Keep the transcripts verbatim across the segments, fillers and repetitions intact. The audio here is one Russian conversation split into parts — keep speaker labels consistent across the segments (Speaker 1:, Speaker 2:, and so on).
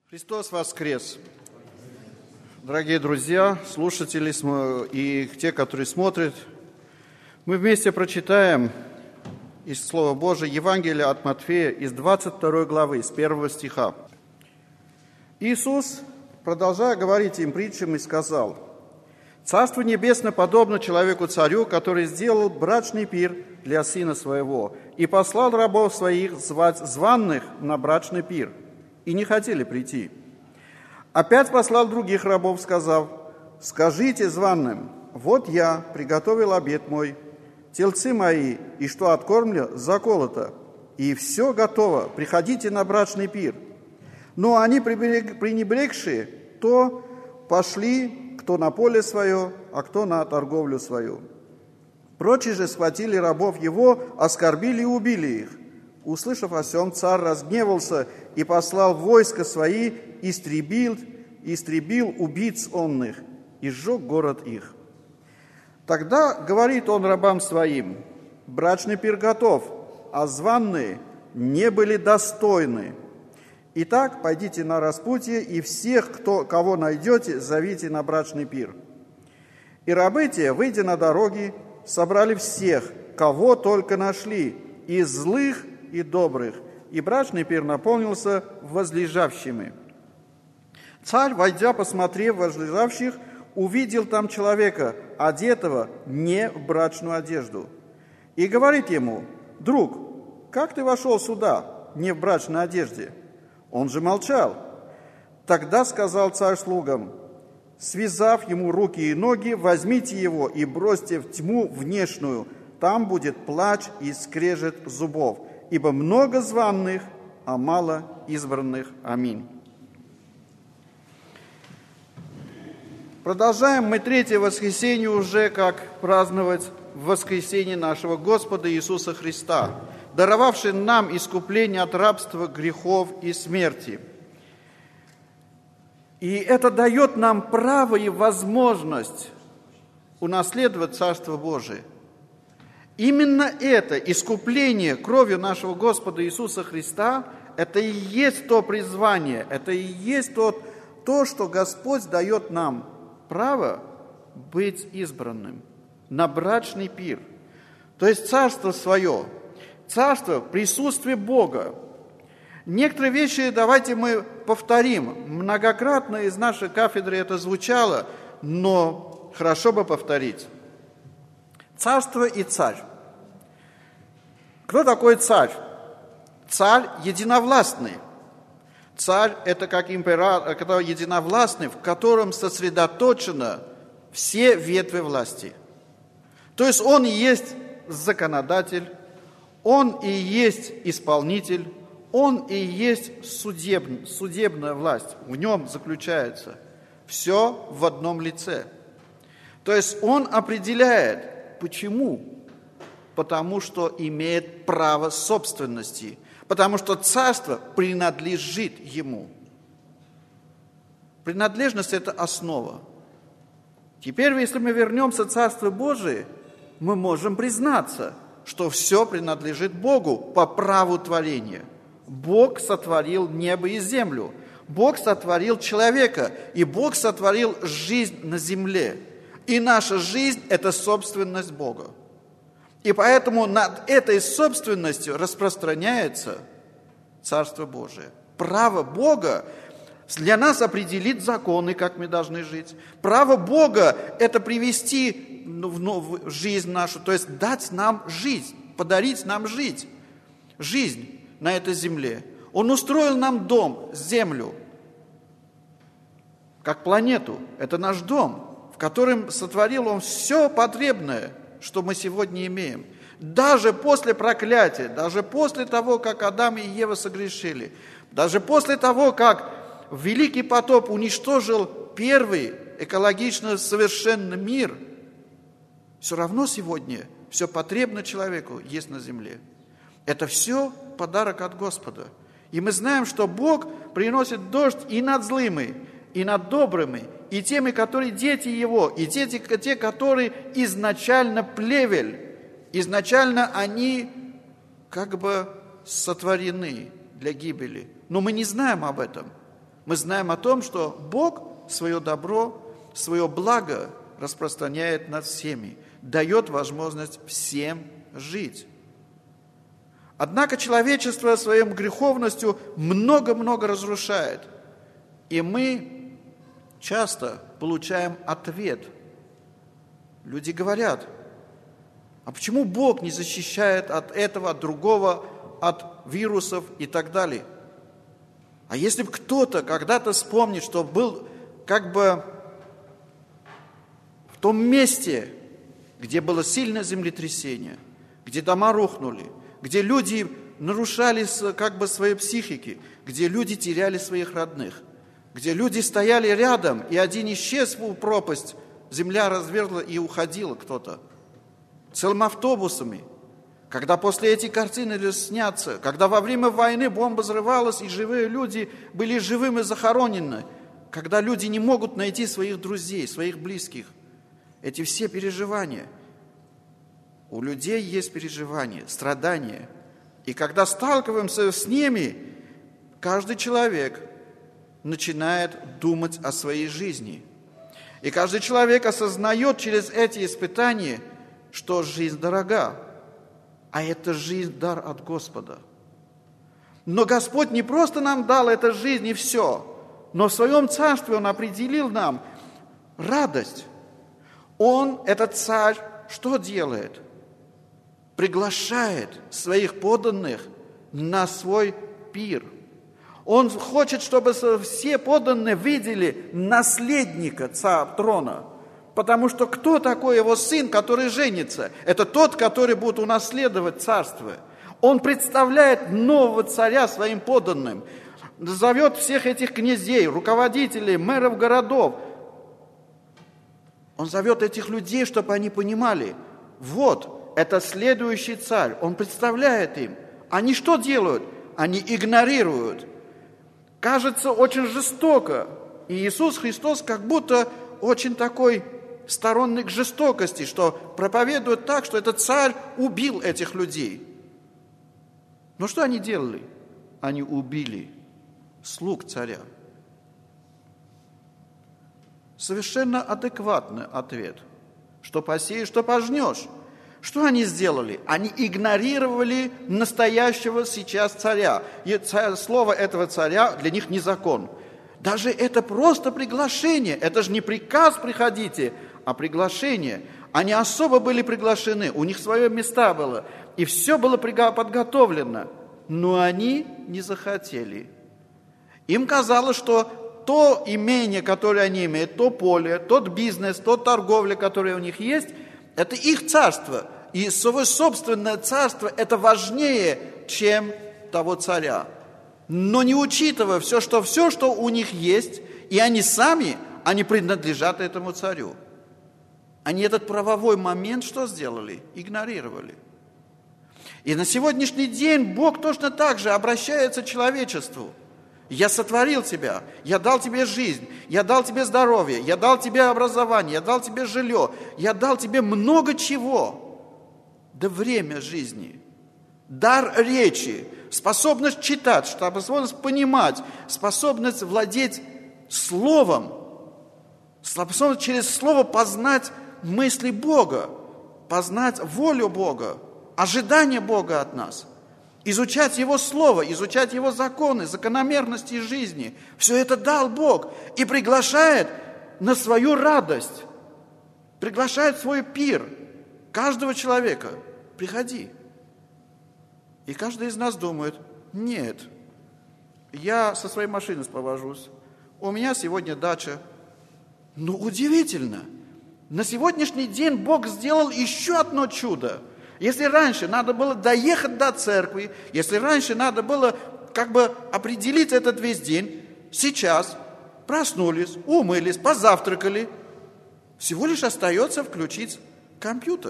Speaker 1: Христос воскрес! Дорогие друзья, слушатели и те, которые смотрят, мы вместе прочитаем из Слова Божия Евангелие от Матфея из двадцать второй главы, с первого стиха. Иисус, продолжая говорить им притчами, сказал: «Царство небесное подобно человеку-царю, который сделал брачный пир для сына своего и послал рабов своих звать званных на брачный пир, и не хотели прийти. Опять послал других рабов, сказав: скажите званым: вот я приготовил обед мой, тельцы мои, и что откормлю, заколото, и все готово, приходите на брачный пир. Но они, пренебрегшие, то пошли, кто на поле свое, а кто на торговлю свою. Прочие же схватили рабов его, оскорбили и убили их. Услышав о сем, царь разгневался и послал войска свои, истребил, истребил убийц онных и сжег город их. Тогда говорит он рабам своим: брачный пир готов, а званые не были достойны. Итак, пойдите на распутье, и всех, кто, кого найдете, зовите на брачный пир. И рабы те, выйдя на дороги, собрали всех, кого только нашли, и злых, и добрых, и брачный пир наполнился возлежавшими. Царь, войдя, посмотрев возлежавших, увидел там человека, одетого не в брачную одежду, и говорит ему: друг, как ты вошел сюда, не в брачной одежде? Он же молчал. Тогда сказал царь слугам: связав ему руки и ноги, возьмите его и бросьте в тьму внешнюю, там будет плач и скрежет зубов, ибо много званых, а мало избранных. Аминь. Продолжаем мы третье воскресенье уже как праздновать воскресение нашего Господа Иисуса Христа, даровавший нам искупление от рабства, грехов и смерти. И это дает нам право и возможность унаследовать Царство Божие. Именно это искупление кровью нашего Господа Иисуса Христа, это и есть то призвание, это и есть то, то, что Господь дает нам право быть избранным на брачный пир. То есть царство свое, царство присутствия Бога. Некоторые вещи давайте мы повторим. Многократно из нашей кафедры это звучало, но хорошо бы повторить. Царство и царь. Кто такой царь? Царь единовластный. Царь – это как император, который единовластный, в котором сосредоточено все ветви власти. То есть он и есть законодатель, он и есть исполнитель, он и есть судеб, судебная власть. В нем заключается все в одном лице. То есть он определяет. Почему? Потому что имеет право собственности, потому что царство принадлежит ему. Принадлежность – это основа. Теперь, если мы вернемся в Царство Божие, мы можем признаться, что все принадлежит Богу по праву творения. Бог сотворил небо и землю, Бог сотворил человека, и Бог сотворил жизнь на земле. И наша жизнь – это собственность Бога. И поэтому над этой собственностью распространяется Царство Божие. Право Бога для нас определит законы, как мы должны жить. Право Бога – это привести в жизнь нашу, то есть дать нам жизнь, подарить нам жить, жизнь на этой земле. Он устроил нам дом, землю, как планету. Это наш дом, в котором сотворил Он все потребное, что мы сегодня имеем. Даже после проклятия, даже после того, как Адам и Ева согрешили, даже после того, как великий потоп уничтожил первый экологично совершенный мир, все равно сегодня все потребное человеку есть на земле. Это все подарок от Господа. И мы знаем, что Бог приносит дождь и над злыми, и над добрыми, и теми, которые дети Его, и те, те которые изначально плевель, изначально они как бы сотворены для гибели. Но мы не знаем об этом. Мы знаем о том, что Бог свое добро, свое благо распространяет над всеми, дает возможность всем жить. Однако человечество своей греховностью много-много разрушает. И мы часто получаем ответ. Люди говорят: а почему Бог не защищает от этого, от другого, от вирусов и так далее? А если бы кто-то когда-то вспомнит, что был как бы в том месте, где было сильное землетрясение, где дома рухнули, где люди нарушали как бы свои психики, где люди теряли своих родных, где люди стояли рядом, и один исчез в пропасть, земля разверзла и уходила кто-то целыми автобусами. Когда после этих картин снятся, когда во время войны бомба взрывалась, и живые люди были живыми захоронены, когда люди не могут найти своих друзей, своих близких, эти все переживания. У людей есть переживания, страдания. И когда сталкиваемся с ними, каждый человек начинает думать о своей жизни. И каждый человек осознает через эти испытания, что жизнь дорога, а эта жизнь – дар от Господа. Но Господь не просто нам дал эту жизнь и все, но в Своем Царстве Он определил нам радость. Он, этот Царь, что делает? Приглашает своих подданных на свой пир. Он хочет, чтобы все подданные видели наследника царя трона. Потому что кто такой его сын, который женится? Это тот, который будет унаследовать царство. Он представляет нового царя своим подданным. Зовет всех этих князей, руководителей, мэров городов. Он зовет этих людей, чтобы они понимали: вот, это следующий царь, он представляет им. Они что делают? Они игнорируют. Кажется, очень жестоко. И Иисус Христос как будто очень такой сторонник жестокости, что проповедует так, что этот царь убил этих людей. Но что они делали? Они убили слуг царя. Совершенно адекватный ответ. Что посеешь, что пожнешь. Что они сделали? Они игнорировали настоящего сейчас царя. И слово этого царя для них не закон. Даже это просто приглашение. Это же не приказ «приходите», а приглашение. Они особо были приглашены, у них свое место было. И все было подготовлено. Но они не захотели. Им казалось, что то имение, которое они имеют, то поле, тот бизнес, то торговля, которая у них есть, это их царство. И свое собственное царство – это важнее, чем того царя. Но не учитывая все, что все, что у них есть, и они сами, они принадлежат этому царю. Они этот правовой момент что сделали? Игнорировали. И на сегодняшний день Бог точно так же обращается к человечеству. Я сотворил тебя, я дал тебе жизнь, я дал тебе здоровье, я дал тебе образование, я дал тебе жилье, я дал тебе много чего. Да время жизни, дар речи, способность читать, способность понимать, способность владеть словом, способность через слово познать мысли Бога, познать волю Бога, ожидание Бога от нас. Изучать Его Слово, изучать Его законы, закономерности жизни. Все это дал Бог и приглашает на свою радость, приглашает в свой пир каждого человека. Приходи. И каждый из нас думает: нет, я со своей машиной повожусь, у меня сегодня дача. Ну, удивительно, на сегодняшний день Бог сделал еще одно чудо. Если раньше надо было доехать до церкви, если раньше надо было как бы определить этот весь день, сейчас проснулись, умылись, позавтракали, всего лишь остается включить компьютер.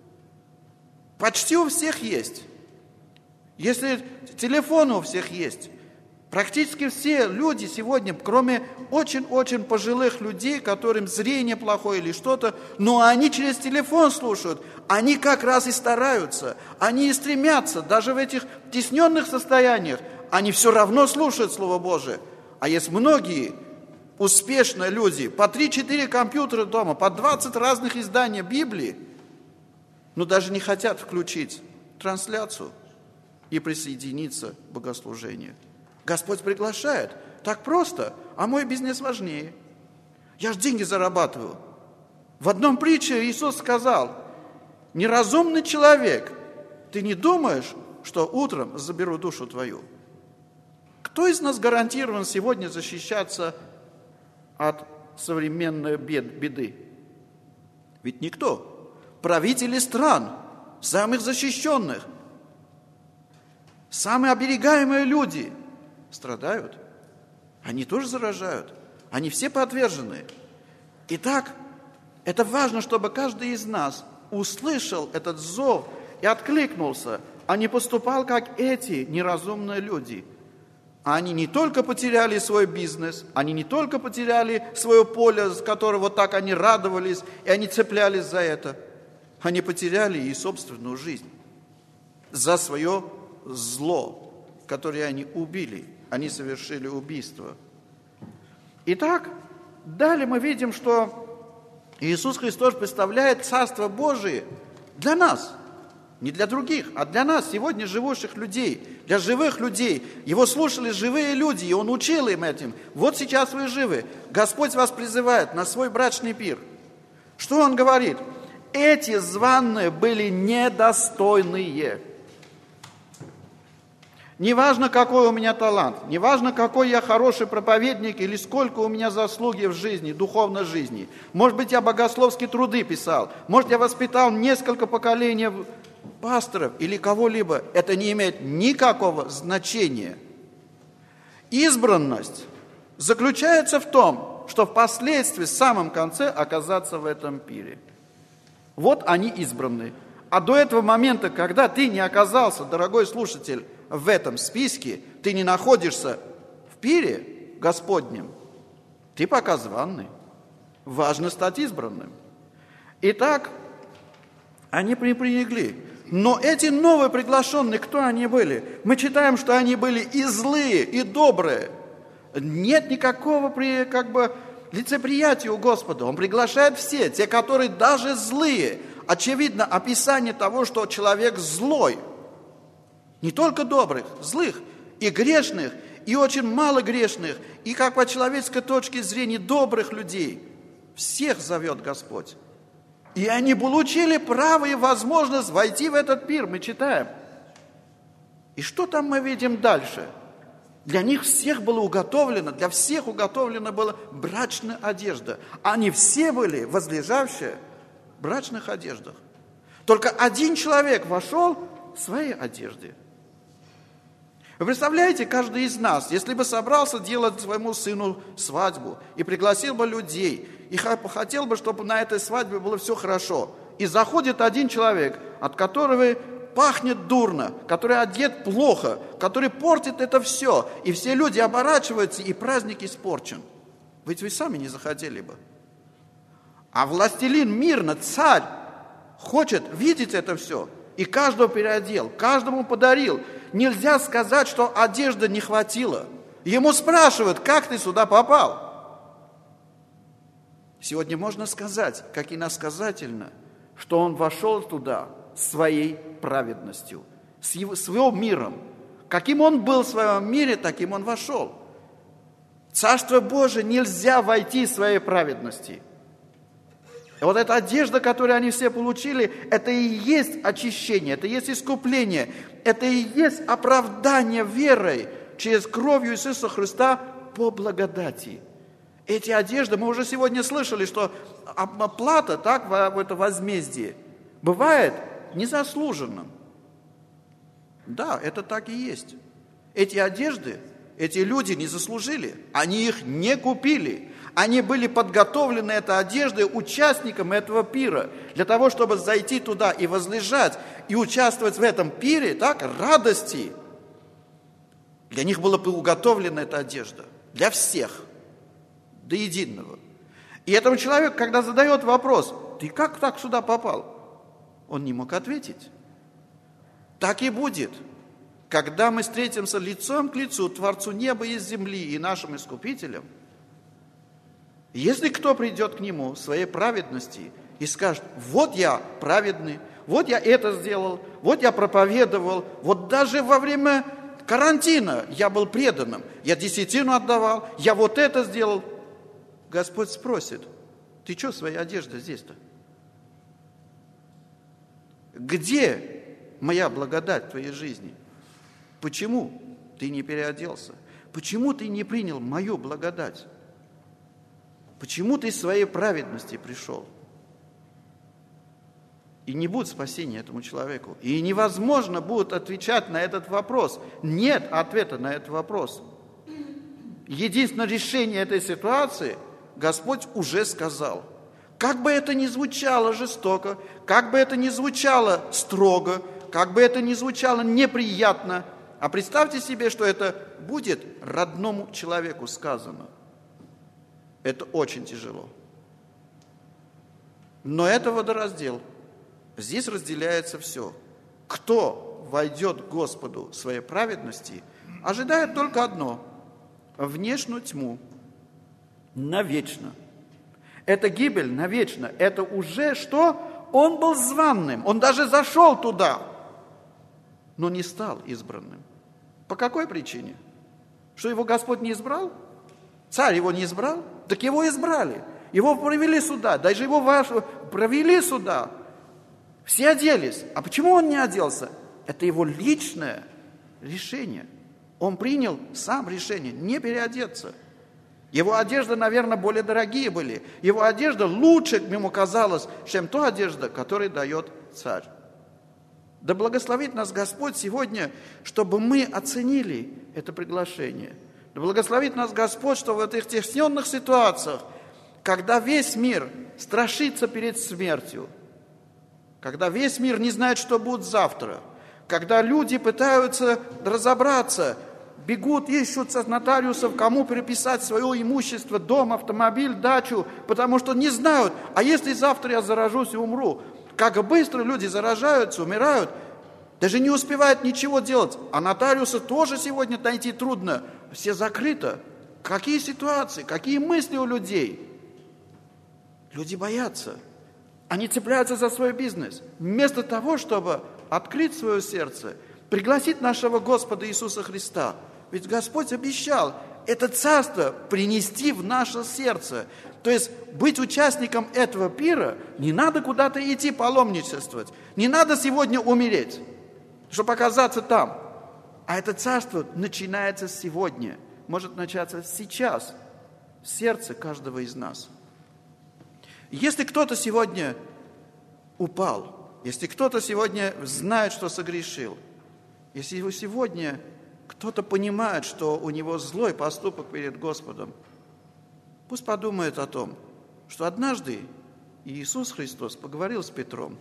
Speaker 1: Почти у всех есть. Если телефон у всех есть, практически все люди сегодня, кроме очень-очень пожилых людей, которым зрение плохое или что-то, но они через телефон слушают, они как раз и стараются, они и стремятся, даже в этих тесненных состояниях, они все равно слушают Слово Божие. А есть многие успешные люди, по три-четыре компьютера дома, по двадцать разных изданий Библии, но даже не хотят включить трансляцию и присоединиться к богослужению. Господь приглашает. Так просто, а мой бизнес важнее. Я же деньги зарабатываю. В одном притче Иисус сказал: неразумный человек, ты не думаешь, что утром заберу душу твою? Кто из нас гарантирован сегодня защищаться от современной беды? Ведь никто. Правители стран, самых защищенных, самые оберегаемые люди страдают. Они тоже заражают. Они все подвержены. Итак, это важно, чтобы каждый из нас услышал этот зов и откликнулся, а не поступал, как эти неразумные люди. Они не только потеряли свой бизнес, они не только потеряли свое поле, с которого так они радовались, и они цеплялись за это. Они потеряли и собственную жизнь за свое зло, которое они убили. Они совершили убийство. Итак, далее мы видим, что Иисус Христос представляет Царство Божие для нас, не для других, а для нас, сегодня живущих людей, для живых людей. Его слушали живые люди, и Он учил им этим. Вот сейчас вы живы. Господь вас призывает на свой брачный пир. Что Он говорит? Эти званые были недостойные. Неважно, какой у меня талант, неважно, какой я хороший проповедник или сколько у меня заслуги в жизни, духовной жизни. Может быть, я богословские труды писал, может, я воспитал несколько поколений пасторов или кого-либо. Это не имеет никакого значения. Избранность заключается в том, что впоследствии, в самом конце, оказаться в этом пире. Вот они избранные. А до этого момента, когда ты не оказался, дорогой слушатель, в этом списке, ты не находишься в пире Господнем, ты пока званый. Важно стать избранным. Итак, они пренебрегли. Но эти новые приглашенные, кто они были? Мы читаем, что они были и злые, и добрые. Нет никакого как бы лицеприятия у Господа. Он приглашает все, те, которые даже злые. Очевидно, описание того, что человек злой. Не только добрых, злых, и грешных, и очень мало грешных, и как по человеческой точке зрения добрых людей. Всех зовет Господь. И они получили право и возможность войти в этот пир, мы читаем. И что там мы видим дальше? Для них всех было уготовлено, для всех уготовлена была брачная одежда. Они все были возлежавшие в брачных одеждах. Только один человек вошел в своей одежде. Вы представляете, каждый из нас, если бы собрался делать своему сыну свадьбу и пригласил бы людей, и хотел бы, чтобы на этой свадьбе было все хорошо, и заходит один человек, от которого пахнет дурно, который одет плохо, который портит это все, и все люди оборачиваются, и праздник испорчен. Ведь вы сами не захотели бы. А властелин мирно, царь, хочет видеть это все, и каждого переодел, каждому подарил. Нельзя сказать, что одежды не хватило. Ему спрашивают, как ты сюда попал? Сегодня можно сказать, как иносказательно, что он вошел туда своей праведностью, с его, с его миром. Каким он был в своем мире, таким он вошел. В Царство Божие нельзя войти своей праведности. И вот эта одежда, которую они все получили, это и есть очищение, это и есть искупление, это и есть оправдание верой через кровью Иисуса Христа по благодати. Эти одежды, мы уже сегодня слышали, что оплата, так, в это возмездие, бывает незаслуженным. Да, это так и есть. Эти одежды, эти люди не заслужили, они их не купили. Они были подготовлены этой одеждой участникам этого пира, для того, чтобы зайти туда и возлежать, и участвовать в этом пире, так, радости. Для них была уготовлена эта одежда, для всех, до единого. И этому человеку, когда задает вопрос, ты как так сюда попал? Он не мог ответить. Так и будет. когда мы встретимся лицом к лицу Творцу неба и земли и нашим Искупителем, если кто придет к Нему в своей праведности и скажет: вот я праведный, вот я это сделал, вот я проповедовал, вот даже во время карантина я был преданным, я десятину отдавал, я вот это сделал. Господь спросит: ты что своей одеждой здесь-то? Где моя благодать в твоей жизни? Почему ты не переоделся? Почему ты не принял мою благодать? Почему ты из своей праведности пришел? И не будет спасения этому человеку. И невозможно будет отвечать на этот вопрос. Нет ответа на этот вопрос. Единственное решение этой ситуации Господь уже сказал. Как бы это ни звучало жестоко, как бы это ни звучало строго, как бы это ни звучало неприятно, а представьте себе, что это будет родному человеку сказано. Это очень тяжело. Но это водораздел. Здесь разделяется все. Кто войдет к Господу в своей праведности, ожидает только одно – внешнюю тьму навечно. Это гибель навечно. Это уже что? Он был званным, он даже зашел туда, но не стал избранным. По какой причине? Что его Господь не избрал? Царь его не избрал? Так его избрали. Его провели сюда, даже его провели сюда. Все оделись. А почему он не оделся? Это его личное решение. Он принял сам решение не переодеться. Его одежды, наверное, более дорогие были. Его одежда лучше, ему казалось, чем та одежда, которую дает царь. Да благословит нас Господь сегодня, чтобы мы оценили это приглашение. Да благословит нас Господь, что в этих тесненных ситуациях, когда весь мир страшится перед смертью, когда весь мир не знает, что будет завтра, когда люди пытаются разобраться, бегут, ищут нотариусов, кому переписать свое имущество, дом, автомобиль, дачу, потому что не знают, а если завтра я заражусь и умру? Как быстро люди заражаются, умирают, даже не успевают ничего делать. А нотариуса тоже сегодня найти трудно, все закрыто. Какие ситуации, какие мысли у людей? Люди боятся. Они цепляются за свой бизнес. Вместо того, чтобы открыть свое сердце, пригласить нашего Господа Иисуса Христа. Ведь Господь обещал это царство принести в наше сердце. То есть быть участником этого пира, не надо куда-то идти паломничествовать. Не надо сегодня умереть, чтобы оказаться там. А это царство начинается сегодня. Может начаться сейчас. В сердце каждого из нас. Если кто-то сегодня упал, если кто-то сегодня знает, что согрешил, если его сегодня кто-то понимает, что у него злой поступок перед Господом, пусть подумает о том, что однажды Иисус Христос поговорил с Петром.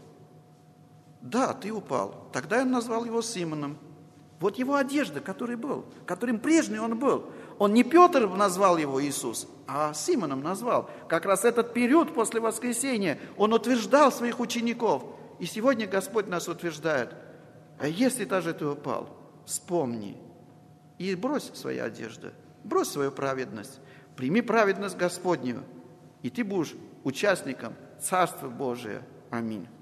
Speaker 1: Да, ты упал. Тогда он назвал его Симоном. Вот его одежда, который был, которым прежний он был. Он не Петр назвал его Иисус, а Симоном назвал. Как раз этот период после воскресения он утверждал своих учеников. И сегодня Господь нас утверждает: а если даже ты упал, вспомни и брось свои одежды, брось свою праведность, прими праведность Господню, и ты будешь участником Царства Божия. Аминь.